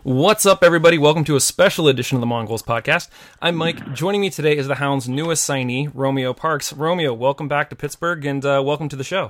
What's up, everybody? Welcome to a special edition of the Mongols podcast. I'm Mike. Joining me today is the Hounds' newest signee, Romeo Parks. Romeo, welcome back to Pittsburgh, and welcome to the show.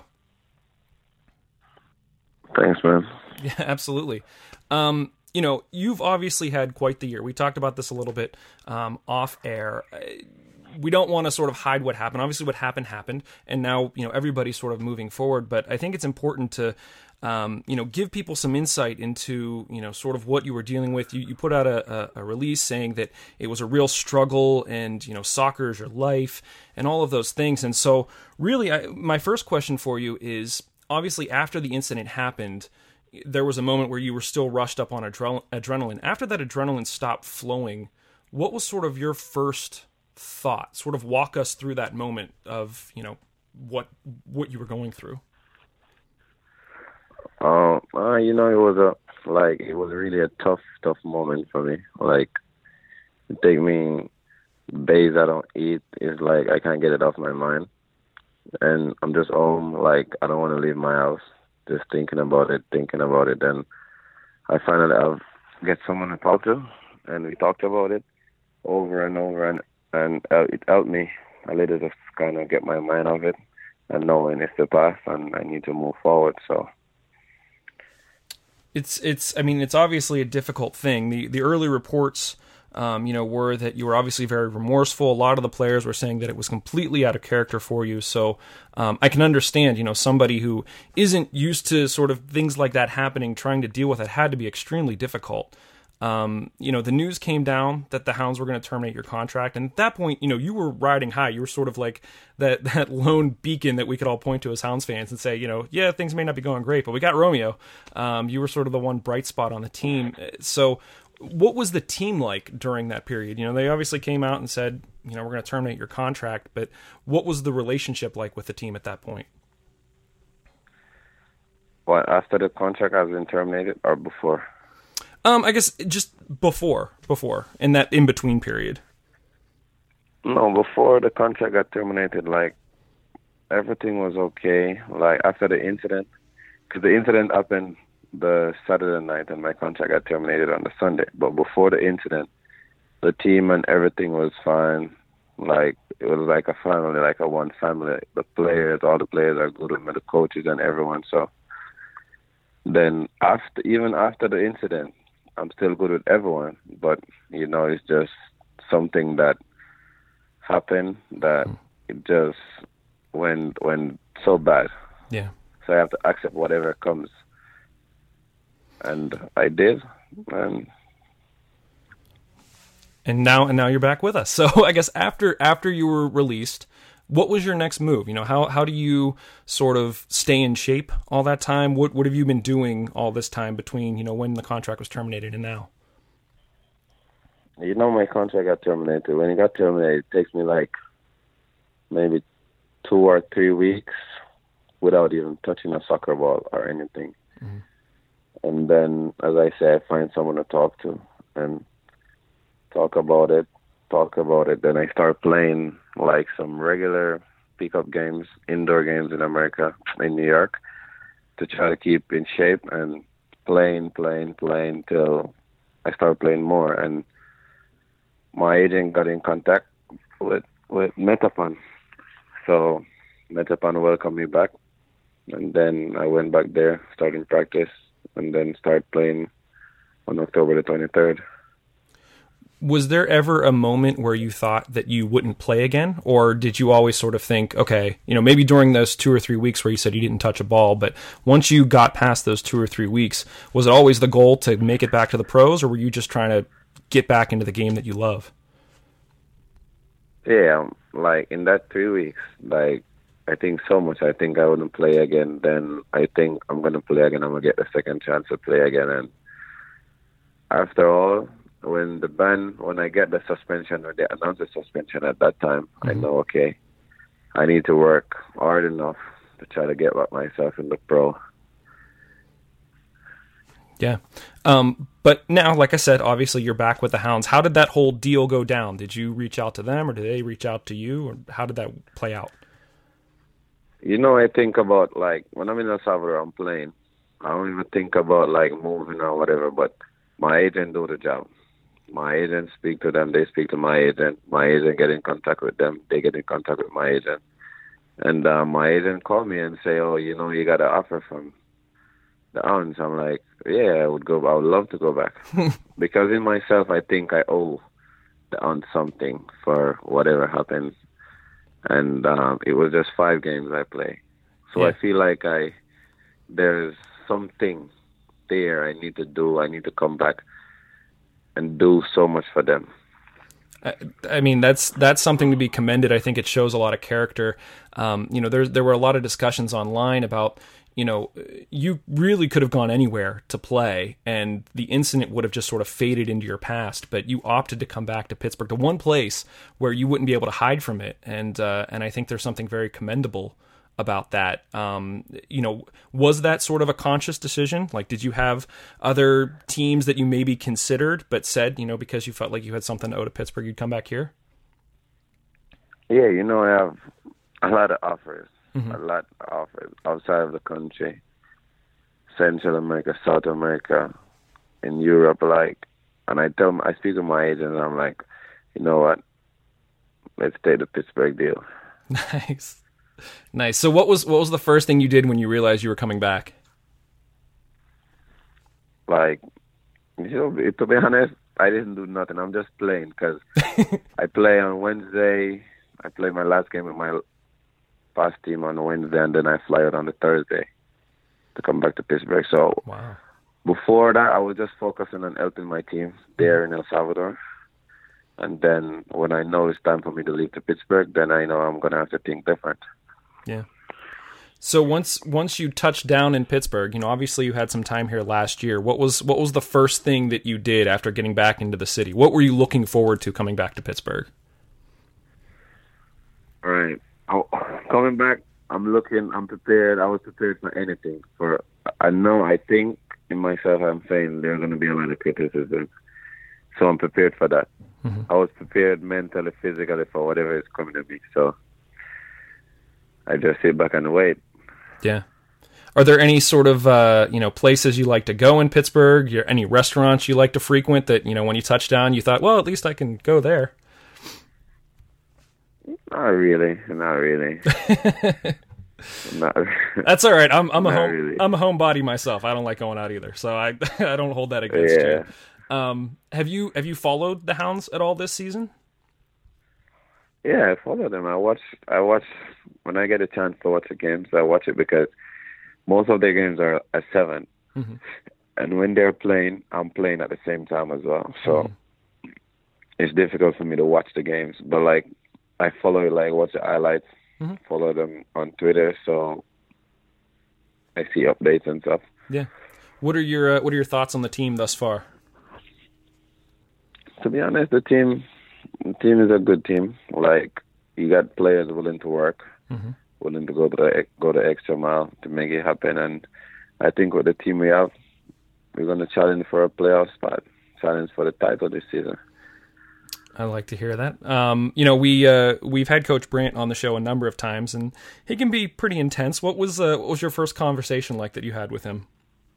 Thanks, man. Yeah, absolutely. You've obviously had quite the year. We talked about this a little bit off air. We don't want to sort of hide what happened. Obviously, what happened, and now everybody's sort of moving forward. But I think it's important to give people some insight into sort of what you were dealing with. You put out a release saying that it was a real struggle, and soccer is your life, and all of those things. And so, really, my first question for you is: obviously, after the incident happened, there was a moment where you were still rushed up on adrenaline. After that adrenaline stopped flowing, what was sort of your first thought? Sort of walk us through that moment of what you were going through. It was really a tough moment for me. Like, it take me days I don't eat. It's like I can't get it off my mind, and I'm just home. Like, I don't want to leave my house. Just thinking about it. And I finally get someone to talk to, and we talked about it over and over, and it helped me a little, just kind of get my mind off it and knowing it's the past and I need to move forward. So it's obviously a difficult thing. The early reports were that you were obviously very remorseful. A lot of the players were saying that it was completely out of character for you. So I can understand, somebody who isn't used to sort of things like that happening, trying to deal with it had to be extremely difficult. The news came down that the Hounds were going to terminate your contract. And at that point, you were riding high. You were sort of like that lone beacon that we could all point to as Hounds fans and say, yeah, things may not be going great, but we got Romeo. You were sort of the one bright spot on the team. So what was the team like during that period? They obviously came out and said, we're going to terminate your contract, but what was the relationship like with the team at that point? What, after the contract has been terminated or before? I guess just before, in that in-between period. No, before the contract got terminated, like, everything was okay. Like, after the incident, because the incident happened the Saturday night and my contract got terminated on the Sunday. But before the incident, the team and everything was fine. Like, it was like a family, like a one family. All the players are good with me, the coaches and everyone. So then even after the incident, I'm still good with everyone, but it's just something that happened that it just went so bad. Yeah. So I have to accept whatever comes, and I did, and now you're back with us. So I guess after you were released, what was your next move? How do you sort of stay in shape all that time? What have you been doing all this time between, when the contract was terminated and now? My contract got terminated. When it got terminated, it takes me like maybe 2 or 3 weeks without even touching a soccer ball or anything. Mm-hmm. And then, as I say, I find someone to talk to and talk about it. Then I start playing like some regular pickup games, indoor games in America, in New York, to try to keep in shape and playing till I start playing more. And my agent got in contact with Metapan. So Metapan welcomed me back. And then I went back there, started practice, and then started playing on October the 23rd. Was there ever a moment where you thought that you wouldn't play again? Or did you always sort of think, okay, maybe during those 2 or 3 weeks where you said you didn't touch a ball, but once you got past those 2 or 3 weeks, was it always the goal to make it back to the pros, or were you just trying to get back into the game that you love? Yeah, like in that 3 weeks, like I think so much. I think I wouldn't play again. Then I think I'm going to play again. I'm going to get the second chance to play again. And after all, when I get the suspension or they announce the suspension at that time, mm-hmm. I know, okay, I need to work hard enough to try to get myself in the pro. Yeah. But now, like I said, obviously you're back with the Hounds. How did that whole deal go down? Did you reach out to them or did they reach out to you? Or how did that play out? I think about, like, when I'm in El Salvador, I'm playing. I don't even think about, like, moving or whatever, but my agent do the job. My agent speak to them, they speak to my agent. My agent get in contact with them, they get in contact with my agent. And my agent called me and say, "Oh, you got an offer from the Hounds." I'm like, "Yeah, I would go. I would love to go back." Because in myself, I think I owe the Hounds something for whatever happened. And it was just 5 games I play. So Yeah. I feel like there's something there I need to do. I need to come back and do so much for them. I mean, that's something to be commended. I think it shows a lot of character. There were a lot of discussions online about, you really could have gone anywhere to play, and the incident would have just sort of faded into your past. But you opted to come back to Pittsburgh, the one place where you wouldn't be able to hide from it. And I think there's something very commendable about that. Was that sort of a conscious decision? Like, did you have other teams that you maybe considered, but said, because you felt like you had something to owe to Pittsburgh, you'd come back here? Yeah, I have a lot of offers. A lot of offers outside of the country, Central America, South America, in Europe, and I speak to my agent, and I'm like, you know what? Let's take the Pittsburgh deal. Nice. So what was the first thing you did when you realized you were coming back? To be honest, I didn't do nothing. I'm just playing because I play on Wednesday. I play my last game with my past team on Wednesday, and then I fly out on the Thursday to come back to Pittsburgh. So wow. Before that, I was just focusing on helping my team there in El Salvador. And then when I know it's time for me to leave to Pittsburgh, then I know I'm going to have to think different. Yeah. So once you touched down in Pittsburgh, obviously you had some time here last year. What was the first thing that you did after getting back into the city? What were you looking forward to coming back to Pittsburgh? All right. Coming back, I'm prepared. I was prepared for anything. I think in myself, I'm saying there's going to be a lot of criticism. So I'm prepared for that. Mm-hmm. I was prepared mentally, physically for whatever is coming to me. So I just sit back and wait. Yeah. Are there any sort of places you like to go in Pittsburgh? Any restaurants you like to frequent that when you touched down you thought, well, at least I can go there? Not really. That's all right. I'm a really. homebody myself. I don't like going out either, so I don't hold that against you. Have you followed the Hounds at all this season? Yeah, I follow them. I watch when I get a chance to watch the games. I watch it because most of their games are at 7, mm-hmm. and when they're playing, I'm playing at the same time as well. So it's difficult for me to watch the games, but I follow it, watch the highlights, mm-hmm. follow them on Twitter, so I see updates and stuff. Yeah. What are your thoughts on the team thus far? To be honest, the team is a good team. You got players willing to work, mm-hmm. willing to go the extra mile to make it happen. And I think with the team we have, we're going to challenge for a playoff spot, challenge for the title this season. I like to hear that. We've had Coach Brandt on the show a number of times, and he can be pretty intense. What was your first conversation like that you had with him?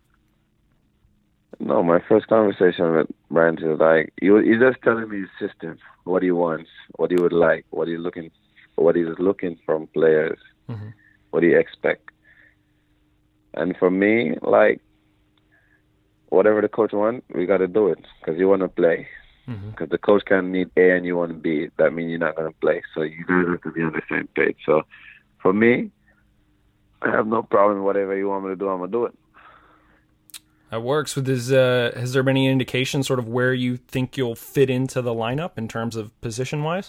No, my first conversation with Brandt is he's just telling me his system, what he wants, what he would like, what he's looking from players, mm-hmm. what he expect. And for me, whatever the coach wants, we got to do it because you want to play. Because the coach can need A and you want B, that means you're not going to play. So you guys have to be on the same page. So for me, I have no problem. Whatever you want me to do, I'm going to do it. That works. Has there been any indication sort of where you think you'll fit into the lineup in terms of position-wise?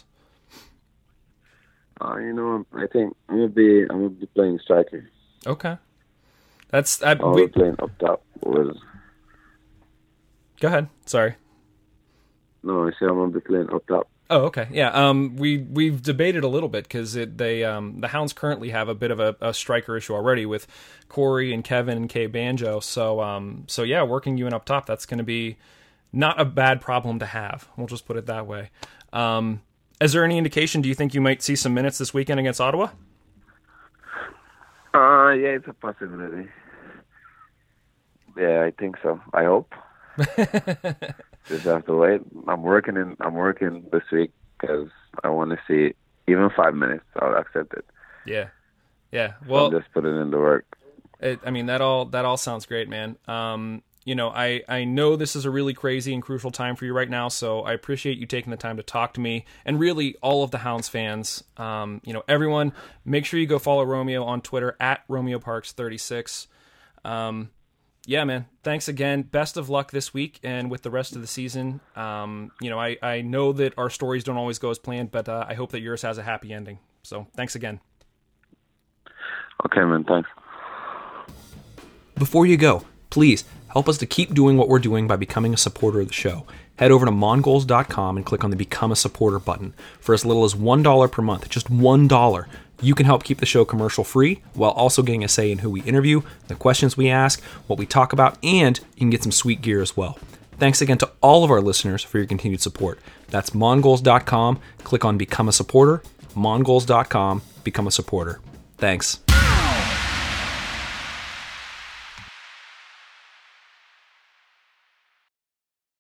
I think I'm gonna be playing striker. Okay. I'll be playing up top. Go ahead. Sorry. No, I said I'm gonna be playing up top. Oh, okay. Yeah. We've debated a little bit because the Hounds currently have a bit of a striker issue already with Corey and Kevin and Kay Banjo. So yeah, working you in up top, that's going to be not a bad problem to have. We'll just put it that way. Is there any indication? Do you think you might see some minutes this weekend against Ottawa? Yeah, it's a possibility. Yeah, I think so. I hope. Just have to wait. I'm working this week because I want to see even 5 minutes. I'll accept it. Yeah. Well, so just put it into work. That all sounds great, man. I know this is a really crazy and crucial time for you right now, so I appreciate you taking the time to talk to me, and really all of the Hounds fans. Everyone, make sure you go follow Romeo on Twitter at RomeoParks36. Yeah, man. Thanks again. Best of luck this week and with the rest of the season. I know that our stories don't always go as planned, but I hope that yours has a happy ending. So thanks again. Okay, man. Thanks. Before you go, please help us to keep doing what we're doing by becoming a supporter of the show. Head over to mongols.com and click on the Become a Supporter button. For as little as $1 per month, just $1, you can help keep the show commercial free while also getting a say in who we interview, the questions we ask, what we talk about, and you can get some sweet gear as well. Thanks again to all of our listeners for your continued support. That's mongols.com. Click on Become a Supporter. Mongols.com. Become a supporter. Thanks.